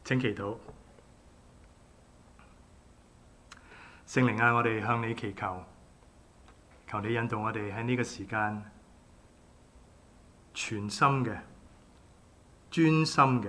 請祈禱。聖靈啊，我哋向你祈求，求你引導我哋喺呢個時間全心嘅、專心嘅、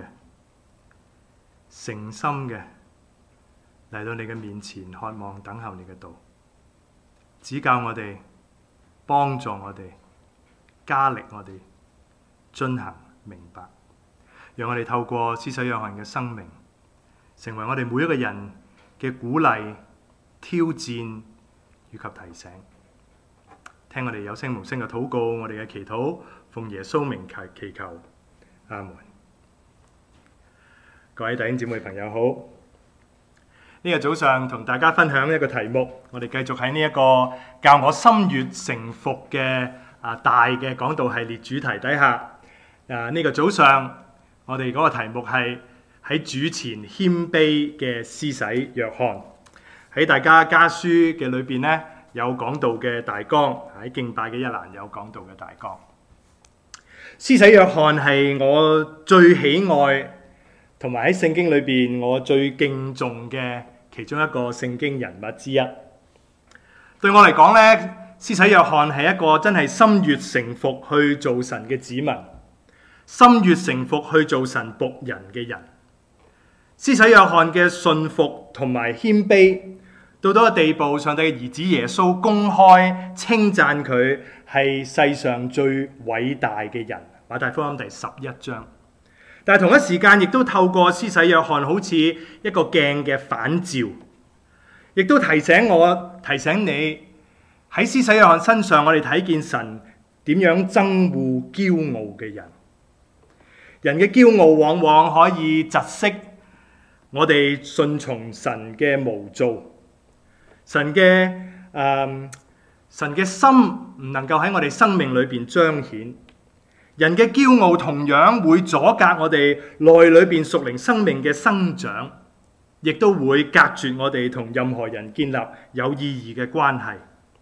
誠心嘅嚟到你嘅面前，渴望等候你嘅道，指教我哋，幫助我哋，加力我哋遵行明白，讓我哋透過施洗約翰嘅生命，成為我哋每一個人嘅鼓勵、挑戰以及提醒。聽我哋有聲無聲嘅禱告，我哋嘅祈禱，奉耶穌名祈求，阿門。各位弟兄姊妹朋友好，呢個早上同大家分享一個題目，我哋繼續喺呢一個教我心悅誠服嘅大嘅講道系列主題底下。呢個早上我哋嗰個題目係喺主前謙卑嘅施洗約翰。喺大家家書嘅裏邊呢，有講道嘅大綱，喺敬拜嘅一欄有講道嘅大綱。施洗約翰係我最喜愛同埋喺聖經裏邊我最敬重嘅其中一個聖經人物之一。對我嚟講呢，施洗約翰係一個真係心悅誠服去做神嘅子民，心悅誠服去做神僕人嘅人。施洗約翰嘅信服同埋謙卑，到咗個地步，上帝嘅兒子耶穌公開稱讚佢係世上最偉大嘅人。馬太福音第11章。但係同一時間，亦都透過施洗約翰好似一個鏡嘅反照，亦都提醒我、提醒你，喺施洗約翰身上，我哋睇見神點樣憎惡驕傲嘅人。人嘅驕傲往往可以窒息我哋順從神嘅無造。神嘅心唔能夠喺我哋生命裏邊彰顯，人嘅驕傲同樣會阻隔我哋內裏邊屬靈生命嘅生長，亦都會隔絕我哋同任何人建立有意義嘅關係。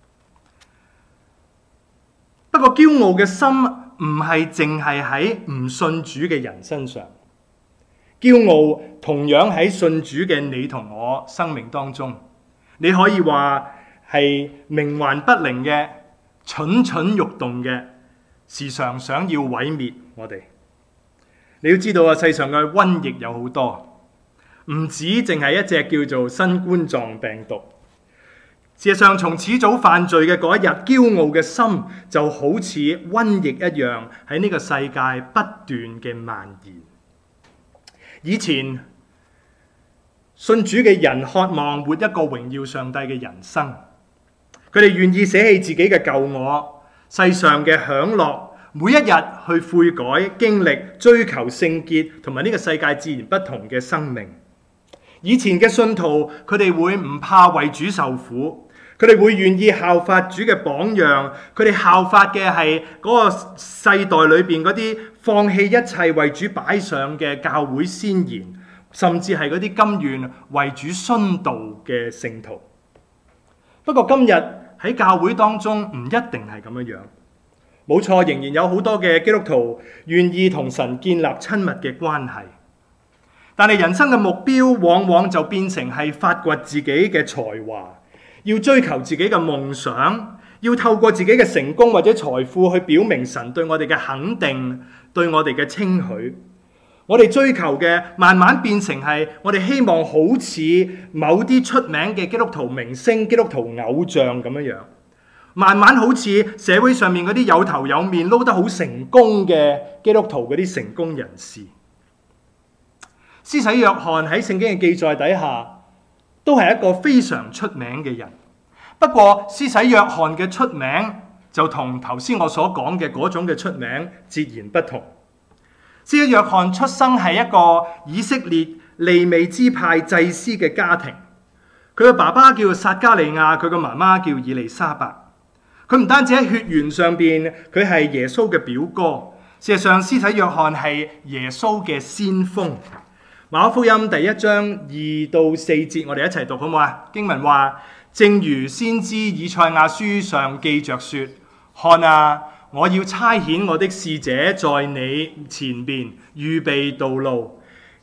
不過驕傲嘅心唔係淨係喺唔信主嘅人身上，驕傲同樣喺信主嘅你同我生命當中。你可以話係冥頑不靈嘅、蠢蠢欲動嘅，時常想要毀滅我哋。你要知道啊，世上嘅瘟疫有好多，唔止淨係一隻叫做新冠狀病毒。事實上，從始祖犯罪嘅嗰一日，驕傲嘅心就好似瘟疫一樣喺呢個世界不斷嘅蔓延。以前信主嘅人渴望活一個榮耀上帝嘅人生，佢哋願意捨棄自己嘅舊我、世上嘅享樂，每一日去悔改、經歷、追求聖潔，同埋呢個世界自然不同嘅生命。以前嘅信徒，佢哋會唔怕為主受苦，佢哋會願意效法主嘅榜樣，佢哋效法嘅係嗰個世代裏邊嗰啲放棄一切為主擺上嘅教會先賢，甚至係嗰啲甘願為主殉道嘅聖徒。不過今日喺教會當中唔一定係咁樣。冇錯，仍然有好多嘅基督徒願意同神建立親密嘅關係，但係人生嘅目標往往就變成係發掘自己嘅才華，要追求自己嘅夢想，要透過自己嘅成功或者財富去表明神對我哋嘅肯定，對我哋嘅稱許。我哋追求嘅慢慢變成係我哋希望好似某啲出名嘅基督徒明星、基督徒偶像咁樣，慢慢好似社會上面嗰啲有頭有面、撈得好成功嘅基督徒嗰啲成功人士。施洗約翰喺聖經嘅記載底下都係一個非常出名嘅人，不過施洗約翰嘅出名就同頭先我所講嘅嗰種嘅出名截然不同。施洗約翰出生係一個以色列利未支派祭司嘅家庭，佢嘅爸爸叫撒迦利亞，佢嘅媽媽叫以利沙伯。佢唔單止喺血緣上邊，佢係耶穌嘅表哥。事實上，施洗約翰係耶穌嘅先鋒。馬可福音第1章2到4節，我哋一齊讀好唔好啊？經文話：正如先知以賽亞書上記着說，看啊，我要差遣我的使者在你前邊預備道路，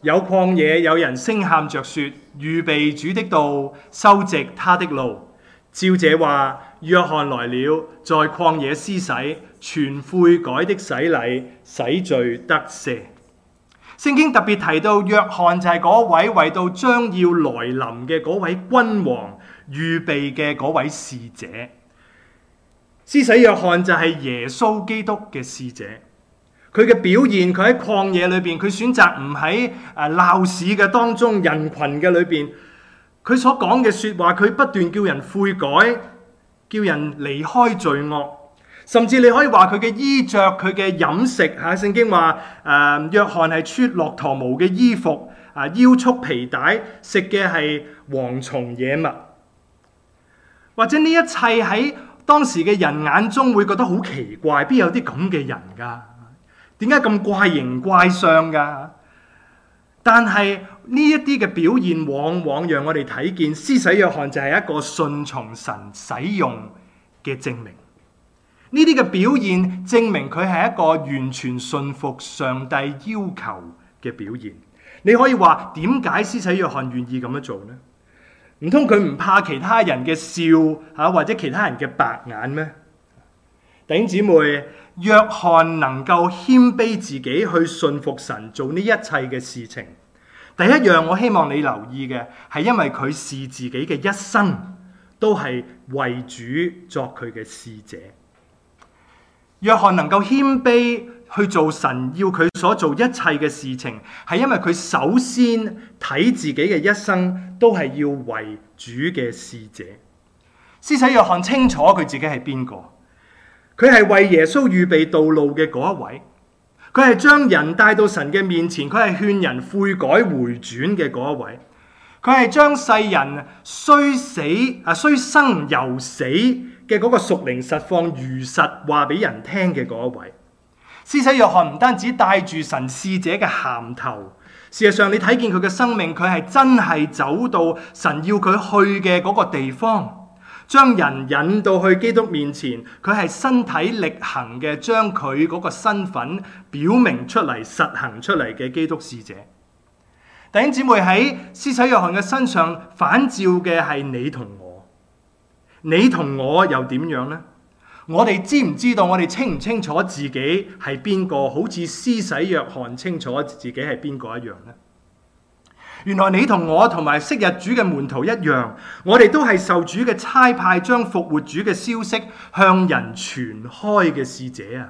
有曠野有人聲喊着說，預備主的道，修直他的路。照這話，約翰來了，在曠野施洗，傳悔改的洗禮，洗罪得赦。聖經特別提到約翰就係嗰位為到將要來臨嘅嗰位君王預備嘅嗰位使者。施洗約翰就係耶穌基督嘅使者。佢嘅表現，佢喺曠野裏邊，佢選擇唔喺鬧市嘅當中人群嘅裏邊，佢所講嘅說話，佢不斷叫人悔改，叫人離開罪惡，甚至你可以話佢嘅衣着、佢嘅飲食嚇。聖經話約翰係穿駱駝毛嘅衣服，腰束皮帶，食嘅係蝗蟲野物，或者呢一切喺當時嘅人眼中會覺得好奇怪，邊有啲咁嘅人㗎？點解咁怪形怪相㗎？但係呢一啲嘅表現，往往讓我哋睇見施洗約翰就係一個順從神使用嘅證明。呢啲嘅表現證明佢係一個完全順服上帝要求嘅表現。你可以話點解施洗約翰願意咁樣做呢？唔通佢唔怕其他人嘅笑或者其他人嘅白眼咩？弟兄姊妹，約翰能夠謙卑自己去順服神，做呢一切嘅事情。第一樣我希望你留意嘅係，因為佢視自己嘅一生都係為主作佢嘅使者。約翰能夠謙卑去做神要佢所做一切嘅事情，係因為佢首先睇自己嘅一生都係要為主嘅使者。施洗約翰清楚佢自己係邊個。佢係為耶穌預備道路嘅嗰一位，佢係將人帶到神嘅面前，佢係勸人悔改回轉嘅嗰一位，佢係將世人雖生猶死嘅嗰個屬靈實況如實話俾人聽嘅嗰一位。施洗約翰唔單止帶住神使者嘅銜頭，事實上你睇見佢嘅生命，佢係真係走到神要佢去嘅嗰個地方。將人引到去基督面前，佢係身體力行嘅，將佢嗰個身份表明出嚟、實行出嚟嘅基督使者。弟兄姊妹，喺施洗約翰嘅身上反照嘅係你同我，你同我又點樣呢？我哋知唔知道？我哋清唔清楚自己係邊個？好似施洗約翰清楚自己係邊個一樣呢？原來你同我同埋昔日主嘅門徒一樣，我哋都係受主嘅差派，將復活主嘅消息向人傳開嘅使者啊！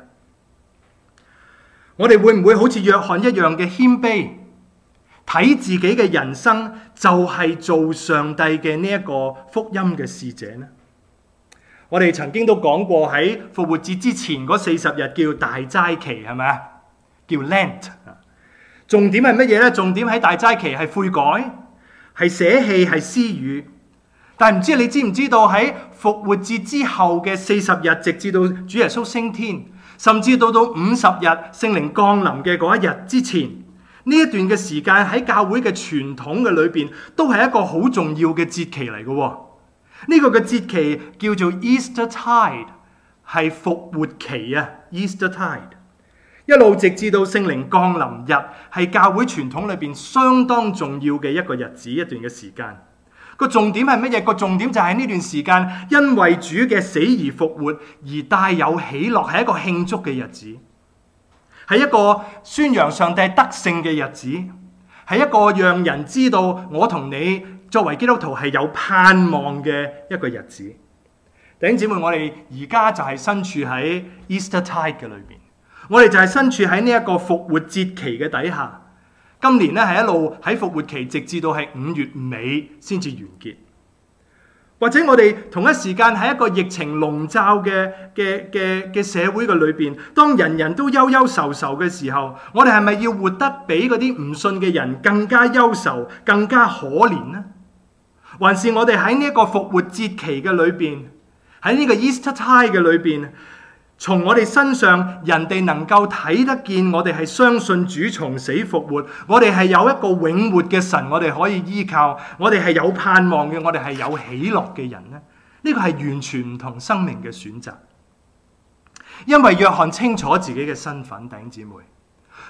我哋會唔會好似約翰一樣嘅謙卑，睇自己嘅人生就係做上帝嘅呢一個福音嘅使者呢？我哋曾經都講過，喺復活節之前嗰40日叫大齋期，係咪啊？叫 Lent。重點係乜嘢呢？重點喺大齋期係悔改，係捨棄，係施予。但係唔知你知唔知道喺復活節之後嘅40日，直至到主耶穌升天，甚至到50日聖靈降臨嘅嗰一日之前，呢一段嘅時間喺教會嘅傳統嘅裏邊，都係一個好重要嘅節期嚟嘅。呢個嘅節期叫做 Easter Tide， 係復活期啊 ，Easter Tide。一路直至到聖靈降臨日，係教會傳統裏邊相當重要嘅一個日子，一段嘅時間。個重點係乜嘢？個重點就係呢段時間，因為主嘅死而復活而帶有喜樂，係一個慶祝嘅日子，係一個宣揚上帝得勝嘅日子，係一個讓人知道我同你作為基督徒係有盼望嘅一個日子。弟兄姊妹，我哋而家就係身處喺 Easter Tide 嘅裏邊。我哋就係身處喺呢一個復活節期嘅底下，今年咧係一路喺復活期，直至到係5月尾先至完結。或者我哋同一時間喺一個疫情籠罩嘅社會嘅裏邊，當人人都憂憂愁愁嘅時候，我哋係咪要活得比嗰啲唔信嘅人更加憂愁、更加可憐呢？還是我哋喺呢一個復活節期嘅裏邊，喺呢個 Easter Tide 嘅裏邊，從我哋身上，人哋能夠睇得見我哋係相信主從死復活，我哋係有一個永活嘅神，我哋可以依靠，我哋係有盼望嘅，我哋係有喜樂嘅人呢？呢個係完全唔同生命嘅選擇。因為約翰清楚自己嘅身份，弟兄姊妹，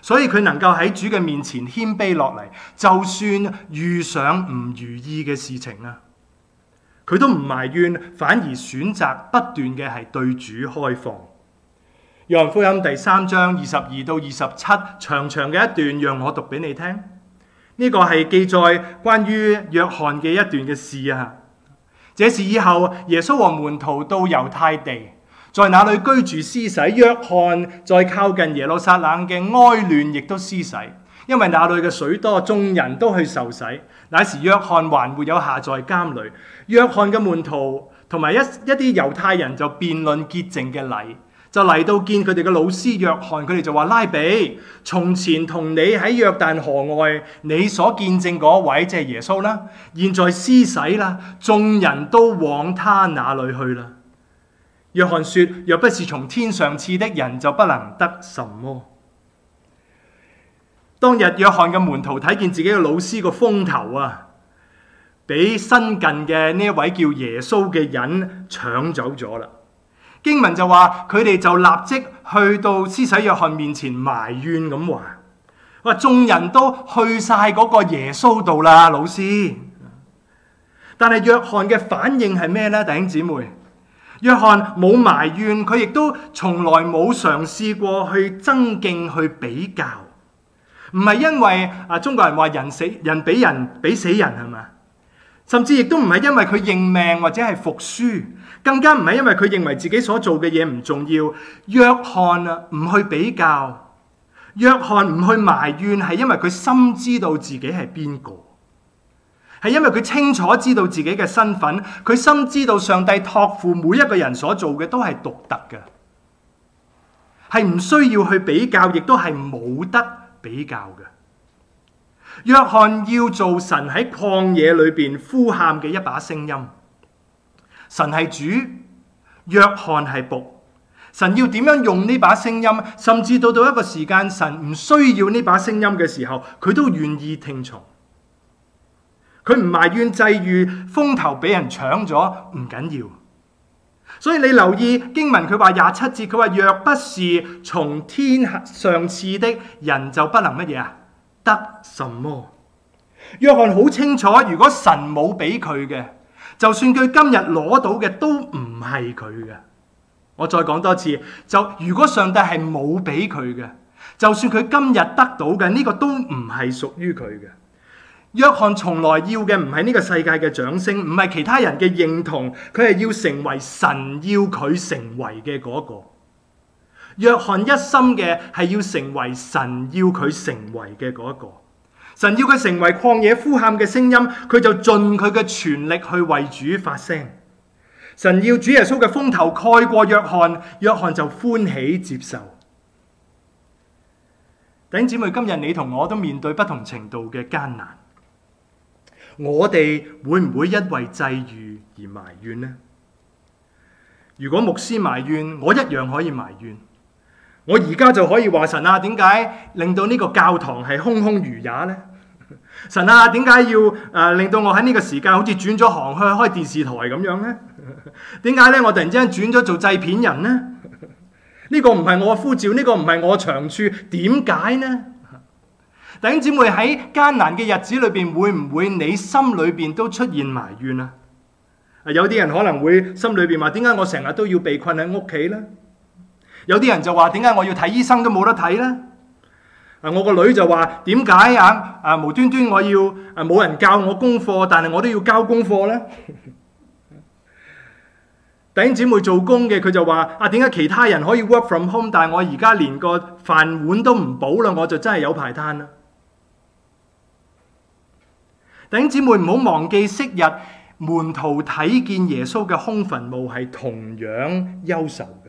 所以佢能夠喺主嘅面前謙卑落嚟，就算遇上唔如意嘅事情啊，佢都唔埋怨，反而選擇不斷嘅係對主開放。約翰福音第3章22到27，長長嘅一段，讓我讀俾你聽。呢個係記載關於約翰嘅一段嘅事啊。這事以後，耶穌和門徒到猶太地，在那裏居住施洗。約翰在靠近耶路撒冷嘅哀嫩亦都施洗，因為那裏嘅水多，眾人都去受洗。那時約翰還沒有下在監裏。約翰嘅門徒同埋一啲猶太人就辯論潔淨嘅禮，就嚟到見佢哋嘅老師約翰，佢哋就話：拉比，從前同你喺約旦河外，你所見證嗰位即係耶穌啦，現在施洗啦，眾人都往他那裏去啦。約翰說：若不是從天上賜的，人就不能得什麼。當日約翰嘅門徒睇見自己嘅老師個風頭啊，俾新近嘅呢一位叫耶穌嘅人搶走咗啦。經文就話佢哋就立即去到施洗約翰面前埋怨咁話：眾人都去晒嗰個耶穌度啦，老師。但係約翰嘅反應係咩呢？弟兄姊妹，約翰冇埋怨，佢亦都從來冇嘗試過去爭競去比較。唔係因為中國人話人比死人係嘛？甚至亦都唔係因為佢認命或者係服輸，更加唔係因為佢認為自己所做嘅嘢唔重要。約翰唔去比較，約翰唔去埋怨，係因為佢深知道自己係邊個，係因為佢清楚知道自己嘅身份，佢深知道上帝託付每一個人所做嘅都係獨特嘅，係唔需要去比較，亦都係冇得比較嘅。約翰要做神喺曠野裏邊呼喊嘅一把聲音。神係主，約翰係僕。神要點樣用呢把聲音，甚至到一個時間，神唔需要呢把聲音嘅時候，佢都願意聽從。佢唔埋怨際遇，風頭俾人搶咗唔緊要。所以你留意經文，佢話27節，佢話若不是從天上賜的，人就不能乜嘢啊？得什麼？約翰好清楚，如果神冇俾佢嘅，就算佢今日攞到嘅都唔係佢嘅。我再講多次，就如果上帝係冇俾佢嘅，就算佢今日得到嘅呢個都唔係屬於佢嘅。約翰從來要嘅唔係呢個世界嘅掌聲，唔係其他人嘅認同，佢係要成為神要佢成為嘅嗰個。約翰一心嘅係要成為神要佢成為嘅嗰一個。神要佢成為曠野呼喊嘅聲音，佢就盡佢嘅全力去為主發聲。神要主耶穌嘅風頭蓋過約翰，約翰就歡喜接受。弟兄姊妹，今日你同我都面對不同程度嘅艱難，我哋會唔會因為際遇而埋怨呢？如果牧師埋怨，我一樣可以埋怨。我而家就可以話神啊，點解令到呢個教堂係空空如也呢？神啊，點解要令到我喺呢個時間好似轉咗行去開電視台咁樣呢？點解呢？我突然之間轉咗做製片人呢？呢個唔係我嘅呼召，呢個唔係我嘅長處，點解呢？弟兄姊妹，喺艱難嘅日子裏邊，會唔會你心裏邊都出現埋怨啊？有啲人可能會心裏邊話：點解我成日都要被困喺屋企呢？有啲人就話：點解我要睇醫生都冇得睇呢？我個女就話：點解無端端我要冇人教我功課，但係我都要交功課呢？弟兄姊妹做工嘅，佢就話：點解其他人可以 work from home， 但係我而家連個飯碗都唔保啦，我就真係有排攤啦。弟兄姊妹唔好忘記，昔日門徒睇見耶穌嘅空墳墓係同樣憂愁嘅。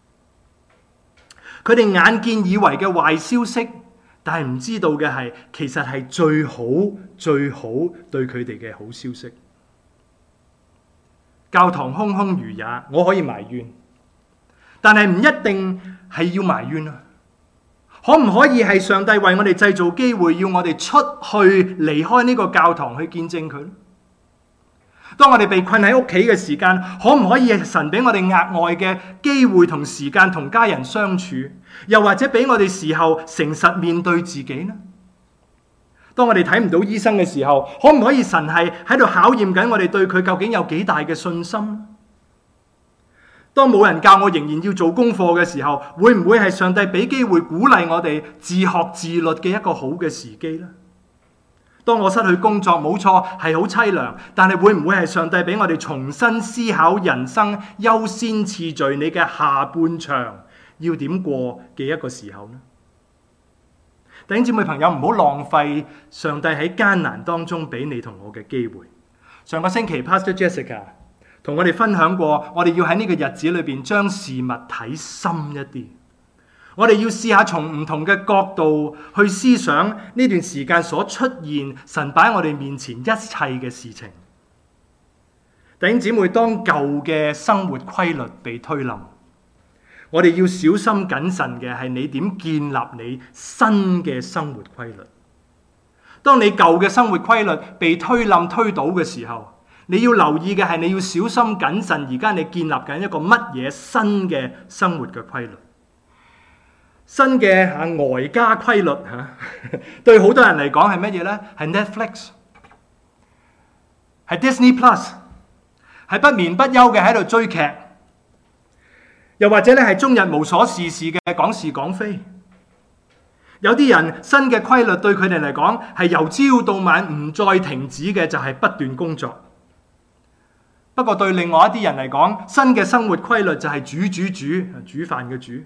佢哋眼見以為嘅壞消息，但係唔知道嘅係，其實係最好最好對佢哋嘅好消息。教堂空空如也，我可以埋怨，但係唔一定係要埋怨啊。可唔可以係上帝為我哋製造機會，要我哋出去離開呢個教堂去見證佢？當我哋被困喺屋企嘅時間，可唔可以係神俾我哋額外嘅機會同時間同家人相處？ 又或者俾我哋時候誠實面對自己呢？當我哋睇唔到醫生嘅時候，可唔可以神係喺度考驗緊我哋對佢究竟有幾大嘅信心？當冇人教我仍然要做功課嘅時候，會唔會係上帝俾機會鼓勵我哋自學自律嘅一個好嘅時機呢？當我失去工作，冇錯係好淒涼，但係會唔會係上帝俾我哋重新思考人生優先次序，你嘅下半場要點過嘅一個時候呢？弟兄姊妹朋友，唔好浪費上帝喺艱難當中俾你同我嘅機會。上個星期 Pastor Jessica 同我哋分享過，我哋要喺呢個日子裏邊將事物睇深一啲。我哋要試下從唔同嘅角度去思想呢段時間所出現神擺喺我哋面前一切嘅事情。弟兄姊妹，當舊嘅生活規律被推冧，我哋要小心謹慎嘅係你點建立你新嘅生活規律。當你舊嘅生活規律被推冧推倒嘅時候，你要留意嘅係你要小心謹慎，而家你建立緊一個乜嘢新嘅生活嘅規律？新嘅外家規律對好多人嚟講係乜嘢呢？係 Netflix， 係 Disney Plus， 係不眠不休嘅喺度追劇，又或者咧係終日無所事事嘅講是講非。有啲人新嘅規律對佢哋嚟講係由朝到晚唔再停止嘅，就係不斷工作。不過對另外一啲人嚟講，新嘅生活規律就係煮飯嘅煮。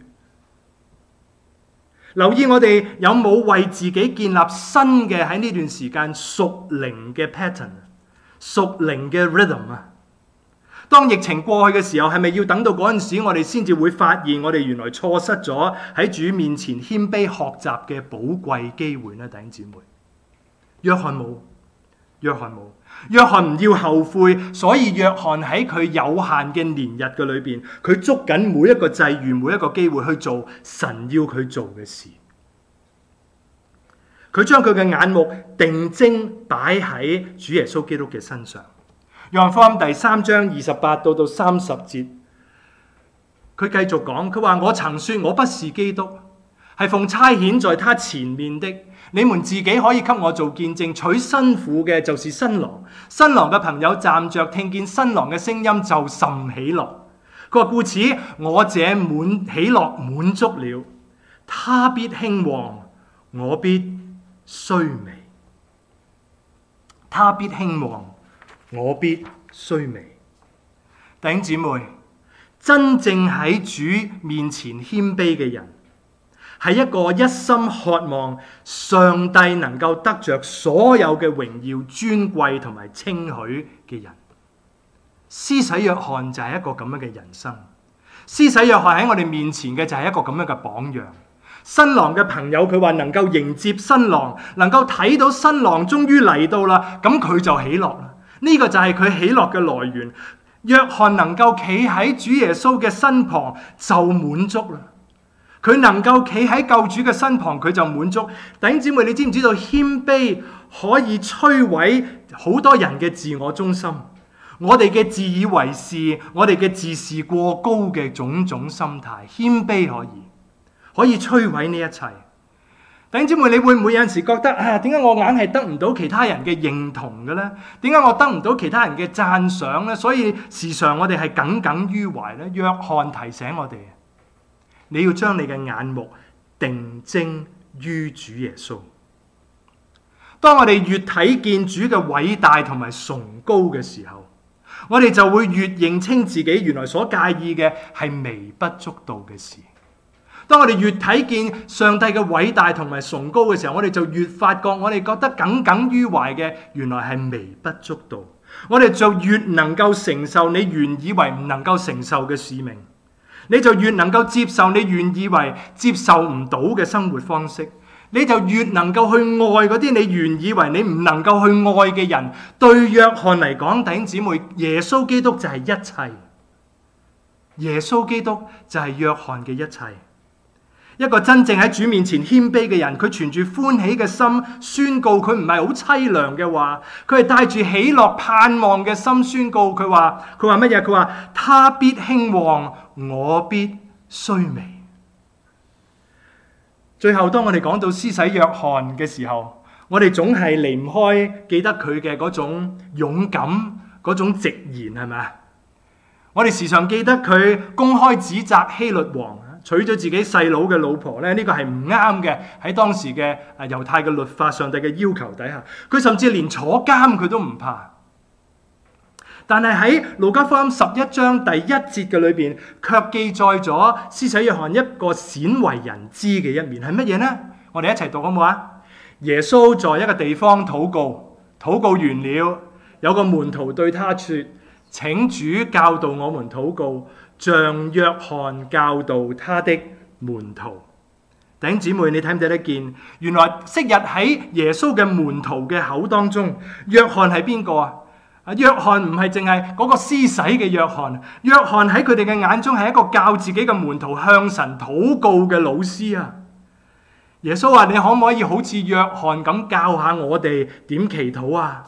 留意我哋有冇為自己建立新嘅喺呢段時間屬靈嘅 pattern、屬靈嘅 rhythm 啊？當疫情過去嘅時候，係咪要等到嗰陣時，我哋先至會發現我哋原來錯失咗喺主面前謙卑學習嘅寶貴機會呢？弟兄姊妹，約翰冇，約翰唔要後悔，所以約翰喺佢有限嘅年日嘅裏邊，佢捉緊每一個際遇，每一個機會去做神要佢做嘅事。佢將佢嘅眼目定睛擺喺主耶穌基督嘅身上。約翰福音第3章28到30節，佢繼續講，佢話：我曾說我不是基督，係奉差遣在他前面的。你們自己可以給我做見證，娶新婦嘅就是新郎，新郎嘅朋友站着聽見新郎嘅聲音就甚喜樂。佢話：故此我這喜樂滿足了，他必興旺，我必衰微。他必興旺，我必衰微。弟兄姊妹，真正喺主面前謙卑嘅人，係一個一心渴望上帝能夠得着所有嘅榮耀、尊貴同埋稱許嘅人。施洗約翰就係一個咁樣嘅人生。施洗約翰喺我哋面前嘅就係一個咁樣嘅榜樣。新郎嘅朋友佢話能夠迎接新郎，能夠睇到新郎終於嚟到啦，咁佢就喜樂啦。呢個就係佢喜樂嘅來源。約翰能夠企喺主耶穌嘅身旁就滿足啦。佢能夠企喺救主嘅身旁，佢就滿足。弟兄姊妹，你知唔知道謙卑可以摧毀好多人嘅自我中心？我哋嘅自以為是，我哋嘅自視過高嘅種種心態，謙卑可以摧毀呢一切。弟兄姊妹，你會唔會有陣時覺得點解我硬係得唔到其他人嘅認同嘅咧？點解我得唔到其他人嘅讚賞咧？所以時常我哋係耿耿於懷咧。約翰提醒我哋，你要將你嘅眼目定睛於主耶穌。當我哋越睇見主嘅偉大同埋崇高嘅時候，我哋就會越認清自己原來所介意嘅係微不足道嘅事。當我哋越睇見上帝嘅偉大同埋崇高嘅時候，我哋就越發覺我哋覺得耿耿於懷嘅原來係微不足道。我哋就越能夠承受你原以為唔能夠承受嘅使命，你就越能夠接受你原以為接受唔到嘅生活方式，你就越能夠去愛嗰啲你原以為你唔能夠去愛嘅人。對約翰嚟講，弟兄姊妹，耶穌基督就係一切，耶穌基督就係約翰嘅一切。一個真正喺主面前謙卑嘅人，佢存住歡喜嘅心宣告佢唔係好淒涼嘅話，佢係帶住喜樂盼望嘅心宣告。佢話乜嘢？佢話他必興旺，我必衰微。 最後當我哋講到施洗約翰嘅時候，我哋總係離唔開記得佢嘅嗰種勇敢，嗰種直言，係咪？我哋時常記得佢公開指責希律王娶咗自己細佬嘅老婆咧，呢個係唔啱嘅。喺當時嘅猶太嘅律法、上帝嘅要求底下，佢甚至連坐監佢都唔怕。但係喺路加福音11章第1節嘅裏邊，卻記載咗施洗約翰一個鮮為人知嘅一面，係乜嘢呢？我哋一齊讀好唔好啊？耶穌在一個地方禱告，禱告完了，有個門徒對他說：請主教導我們禱告，像約翰教導他的門徒。弟兄姊妹，你睇唔睇得見？原來昔日喺耶穌嘅門徒嘅口當中，約翰係邊個啊？約翰唔係淨係嗰個施洗嘅約翰，約翰喺佢哋嘅眼中係一個教自己嘅門徒向神禱告嘅老師啊！耶穌話：你可唔可以好似約翰咁教下我哋點祈禱啊？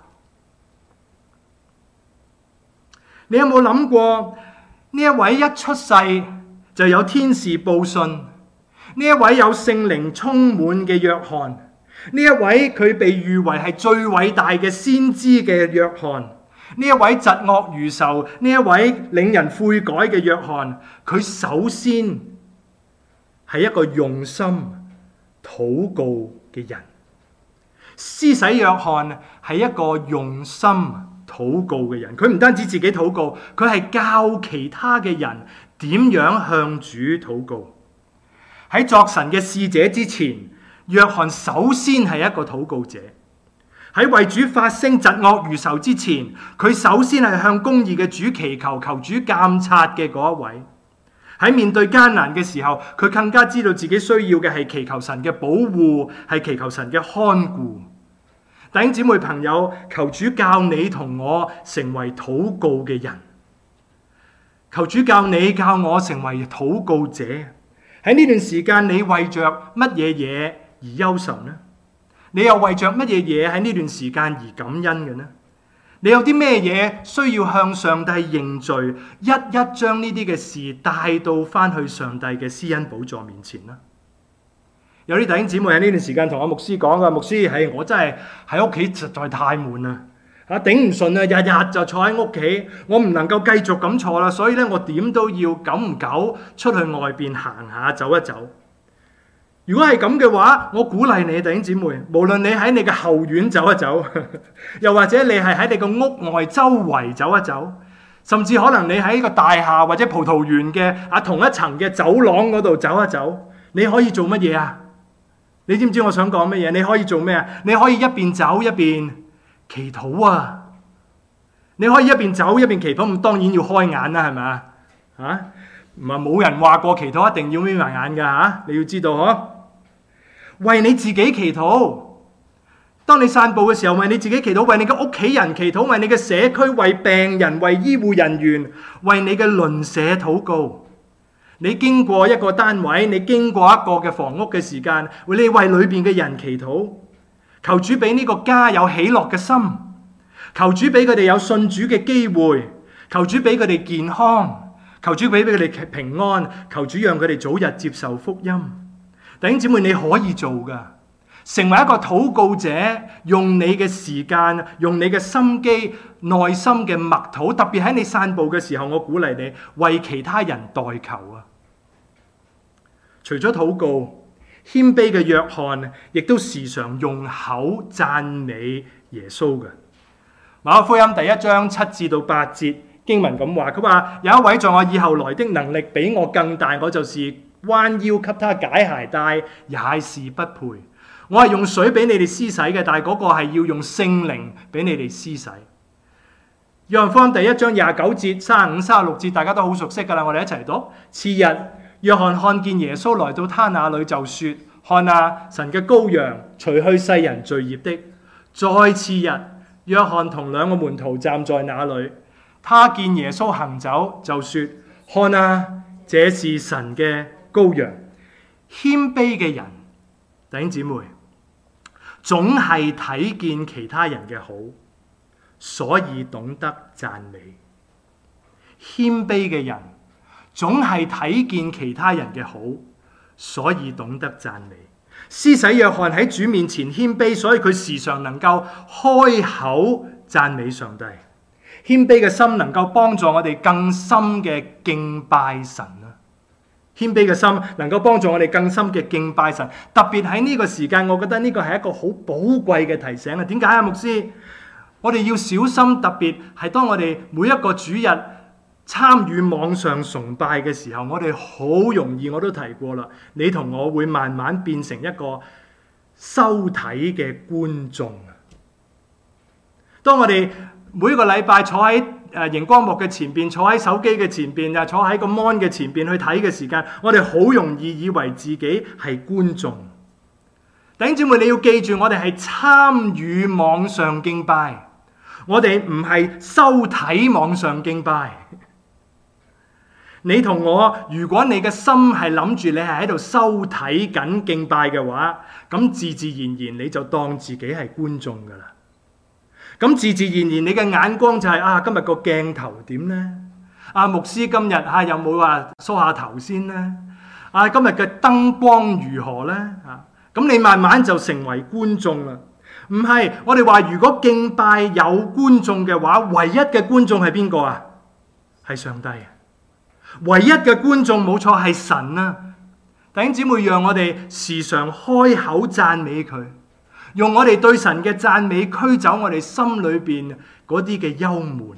你有冇諗過呢一位一出世就有天使報信，呢一位有聖靈充滿嘅約翰，呢一位佢被譽為係最偉大嘅先知嘅約翰，呢一位疾惡如仇，呢一位令人悔改嘅約翰，佢首先係一個用心禱告嘅人。施洗約翰係一個用心禱告嘅人，佢唔單止自己禱告，佢係教其他嘅人點樣向主禱告。喺作神嘅使者之前，約翰首先係一個禱告者。喺為主發聲疾惡如仇之前，佢首先係向公義嘅主祈求，求主監察嘅嗰一位。喺面對艱難嘅時候，佢更加知道自己需要嘅係祈求神嘅保護，係祈求神嘅看顧。弟兄姊妹朋友，求主教你同我成為禱告嘅人，求主教你教我成為禱告者。喺呢段時間，你為着乜嘢嘢而憂愁呢？你又為着乜嘢嘢喺呢段時間而感恩嘅呢？你有啲咩嘢需要向上帝認罪，一一將呢啲嘅事帶到翻去上帝嘅施恩寶座面前呢？有啲弟兄姊妹喺呢段時間同阿牧師講嘅，牧師，我真係喺屋企實在太悶啦，頂唔順啊，日日就坐喺屋企，我唔能夠繼續咁坐啦，所以咧我點都要久唔久出去外邊行下走一走。如果係咁嘅話，我鼓勵你弟兄姊妹，無論你喺你嘅後院走一走，又或者你係喺你個屋外周圍走一走，甚至可能你喺個大廈或者葡萄園嘅同一層嘅走廊嗰度走一走，你可以做乜嘢啊？你知唔知我想講乜嘢？你可以做咩啊？你可以一邊走一邊祈禱啊！你可以一邊走一邊祈禱，咁當然要開眼啦，係咪啊？唔係冇人話過祈禱一定要眯埋眼㗎，你要知道嗬。為你自己祈禱，當你散步嘅時候，為你自己祈禱，為你嘅屋企人祈禱，為你嘅社區，為病人，為醫護人員，為你嘅鄰舍禱告。你經過一個單位，你經過一個嘅房屋嘅時間，你為裏邊嘅人祈禱，求主俾呢個家有喜樂嘅心，求主俾佢哋有信主嘅機會，求主俾佢哋健康，求主俾佢哋平安，求主讓佢哋早日接受福音。弟兄姊妹，你可以做噶，成為一個禱告者，用你嘅時間，用你嘅心機，內心嘅默禱，特別喺你散步嘅時候，我鼓勵你為其他人代求啊！除咗禱告，謙卑嘅約翰亦都時常用口讚美耶穌嘅。馬可福音第1章7至到8節經文咁話，佢話有一位在我以後來的能力比我更大，我就是彎腰給他解鞋帶，也是不配。我係用水俾你哋施洗嘅，但係嗰個係要用聖靈俾你哋施洗。約翰福音第1章29節、35、36節，大家都好熟悉噶啦，我哋一齊讀。次日，約翰看見耶穌來到他那裏，就說：看啊，神嘅羔羊，除去世人罪孽的。再次日，約翰同2個門徒站在那裏，他見耶穌行走，就說：看啊，這是神嘅羔羊。謙卑嘅人，弟兄姊妹，總係睇見其他人嘅好，所以懂得讚美。謙卑嘅人總係睇見其他人嘅好，所以懂得讚美。 施洗約翰喺主面前謙卑，所以佢時常能夠開口讚美上帝。謙卑嘅心能夠幫助我哋更深嘅敬拜神啊！謙卑嘅心能夠幫助我哋更深嘅敬拜神，特別喺呢個時間，我覺得呢個係一個好寶貴嘅提醒啊！點解啊，牧師？我哋要小心，特別係當我哋每一個主日參與網上崇拜嘅時候，我哋好容易，我都提過啦，你同我會慢慢變成一個收睇嘅觀眾。當我哋每個禮拜坐喺熒光幕嘅前邊，坐喺手機嘅前邊，啊，坐喺個 mon 嘅前邊去睇嘅時間，我哋好容易以為自己係觀眾。弟兄姊妹，你要記住，我哋係參與網上敬拜，我哋唔係收睇網上敬拜。你同我，如果你嘅心係諗住你係喺度收睇緊敬拜嘅話，咁自自然然你就當自己係觀眾噶啦。咁自自然然你嘅眼光就係今日個鏡頭點呢？牧師今日有冇話梳下頭先呢？今日嘅燈光如何呢？咁你慢慢就成為觀眾啦。唔係，我哋話如果敬拜有觀眾嘅話，唯一嘅觀眾係邊個啊？係上帝。唯一嘅觀眾冇錯係神啊！弟兄姊妹，讓我哋時常開口讚美佢，用我哋對神嘅讚美驅走我哋心裏邊嗰啲嘅憂悶。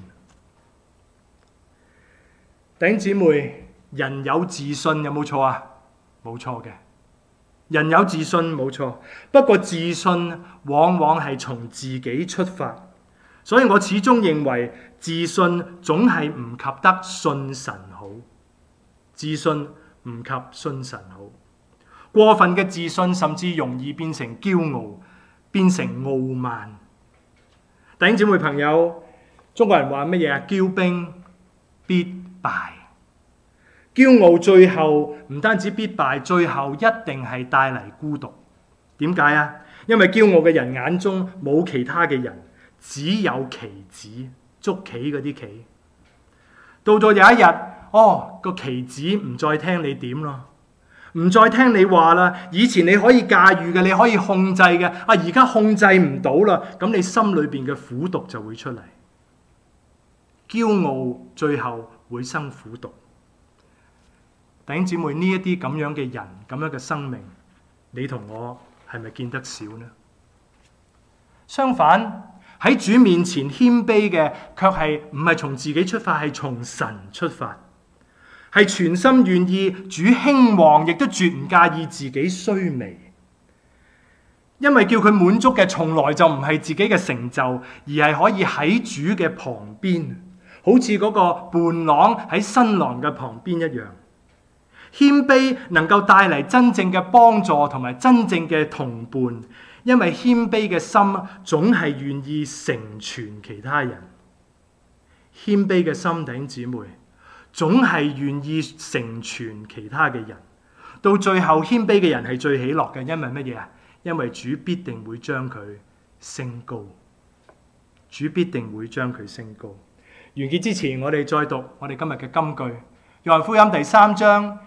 弟兄姊妹，人有自信有冇錯啊？冇錯嘅，人有自信冇錯，不過自信往往係從自己出發，所以我始終認為自信總係唔及得信神好。自信唔及信神好，過分嘅自信甚至容易變成驕傲，變成傲慢。弟兄姊妹朋友，中國人話乜嘢啊？驕兵必敗。驕傲最後唔單止必敗，最後一定係帶嚟孤獨。點解啊？因為驕傲嘅人眼中冇其他嘅人，只有棋子，捉棋嗰啲棋。到咗有一日，個棋子唔再聽你點咯，唔再聽你話啦。以前你可以駕馭嘅，你可以控制嘅，而家控制唔到啦。咁你心裏邊嘅苦毒就會出嚟。驕傲最後會生苦毒。弟兄姊妹，呢一啲咁樣嘅人，咁樣嘅生命，你同我係咪見得少呢？相反，喺主面前謙卑嘅，卻係唔係從自己出發，係從神出發，係全心願意主興旺，亦都絕唔介意自己衰微。因為叫佢滿足嘅，從來就唔係自己嘅成就，而係可以喺主嘅旁邊，好似嗰個伴郎喺新郎嘅旁邊一樣。謙卑能夠帶嚟真正嘅幫助同埋真正嘅同伴，因為謙卑嘅心總係願意成全其他人。謙卑嘅心，弟兄姊妹，總係願意成全其他嘅人。到最後，謙卑嘅人係最喜樂嘅，因為乜嘢啊？因為主必定會將佢升高。主必定會將佢升高。完結之前，我哋再讀我哋今日嘅金句，約翰福音第3章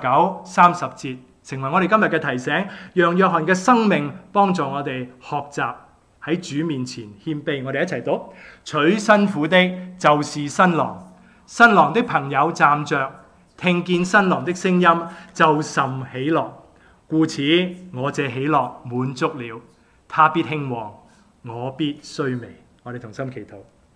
29、30節，成為我哋今日嘅提醒，讓約翰嘅生命幫助我哋學習喺主面前謙卑。我哋一齊讀：娶新婦的就是新郎，新郎的朋友站着，聽見新郎的聲音就甚喜樂。故此我這喜樂滿足了，他必興旺，我必衰微。我哋同心祈禱。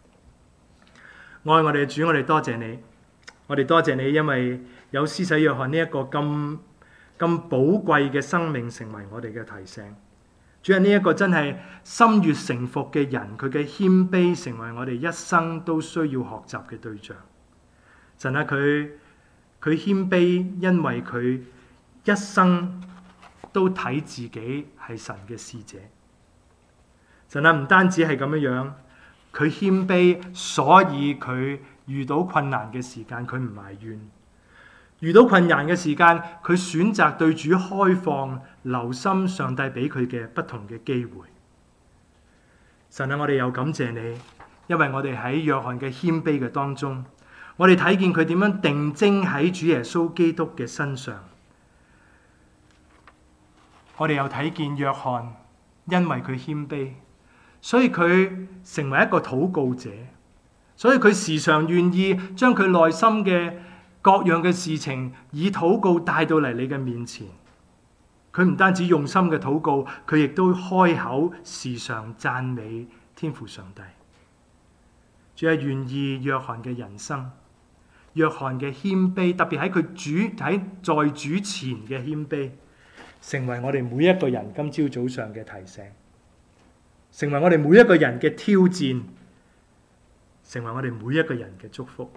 愛我哋嘅主，我哋多謝你，我哋多謝你，因為有施洗約翰呢一個咁寶貴嘅生命成為我哋嘅提醒。主啊，呢一個真係心悅誠服嘅人，佢嘅謙卑成為我哋一生都需要學習嘅對象。神啊，佢謙卑，因為佢一生都睇自己係神嘅使者。神啊，唔單止係咁樣，佢謙卑，所以佢遇到困難嘅時間，佢唔埋怨；遇到困難嘅時間，佢選擇對主開放，留心上帝俾佢嘅不同嘅機會。神啊，我哋又感謝你，因為我哋喺約翰嘅謙卑嘅當中，我哋睇見佢點樣定睛喺主耶穌基督嘅身上。 我哋又睇見約翰，因為佢謙卑，所以佢成為一個禱告者，所以佢時常願意將佢內心嘅各樣嘅事情以禱告帶到嚟你嘅面前。佢唔單止用心嘅禱告，佢亦都開口時常讚美天父上帝。主係願意約翰嘅人生，約翰嘅謙卑，特別喺佢在主前嘅謙卑，成為我哋每一個人今朝早上嘅提醒，成為我哋每一個人嘅挑戰，成為我哋每一個人嘅祝福。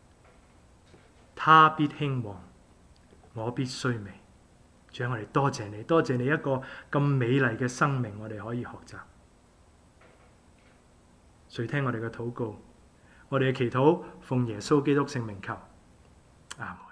他必興旺，我必衰微。主啊，我哋多謝你，多謝你一個咁美麗嘅生命，我哋可以學習。垂聽我哋嘅禱告，我哋嘅祈禱，奉耶穌基督聖名求，阿門。